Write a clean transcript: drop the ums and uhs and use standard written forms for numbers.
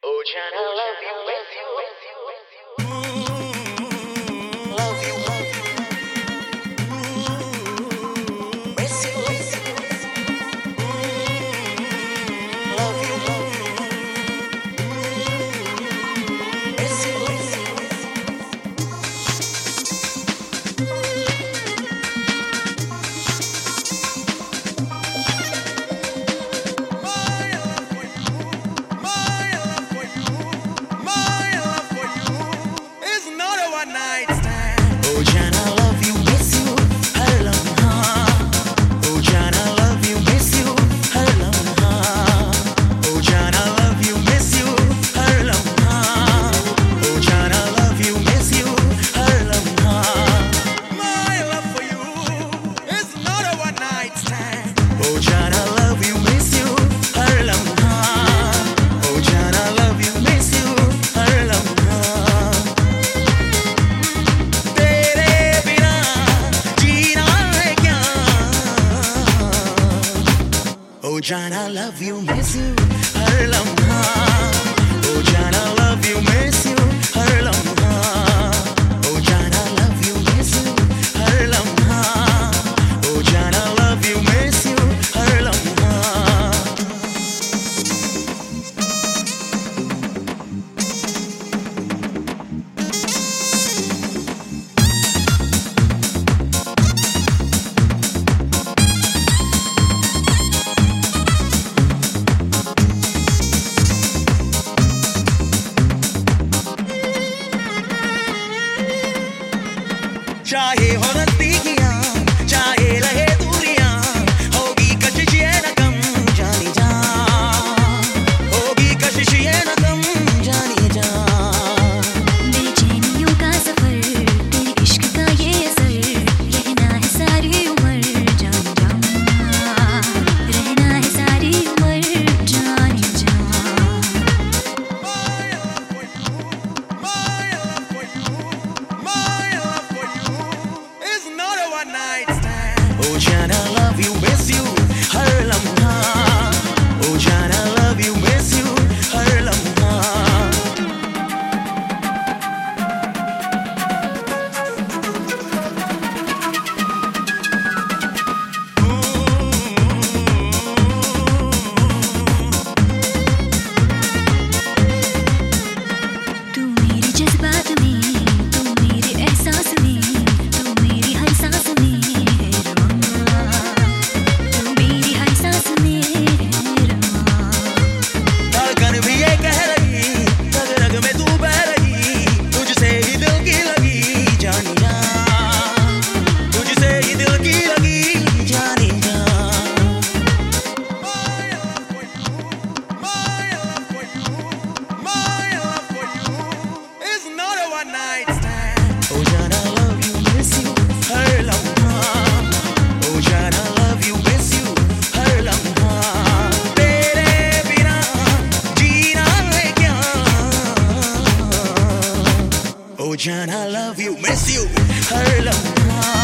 Oh, Jan, I love you, miss you, love you, miss you, love you, miss you. Oh Jan, I love you, miss you, हर लम्हा. Oh Jan, I love you, miss you, हर लम्हा. Oh Jan, I love you, miss you, हर लम्हा. Oh Jan, I love you, miss you, हर लम्हा. चाहे हो नज़दीकियां, चाहे रहे दूरियां, होगी कशिश ये न कम जानी जा, होगी कशिश ये न कम जानी जा. बेचैनियों का सफर, तेरे इश्क का ये असर, रहना है सारी उम्र जानी जा, रहना है सारी उम्र जानी जा. Oh Jan, I love you, miss you, हर लम्हा. Oh Jan, I love you, miss you, हर लम्हा. तू मेरे जज्बात में, तू मेरे एहसास में, तू मेरी हर सांस में है रमा, तू मेरी हर सांस में है रमा. धड़कन भी ये कह रही, रग रग में तू बह रही, तुझसे ही दिल की लगी जानी जा, तुझसे ही दिल की लगी जानी जा. Oh Jan, I love you, miss you, हर लम्हा. Oh Jan, I love you, miss you, हर लम्हा. तेरे बिना जीना है क्या? Oh Jan, I love you, miss you, हर लम्हा.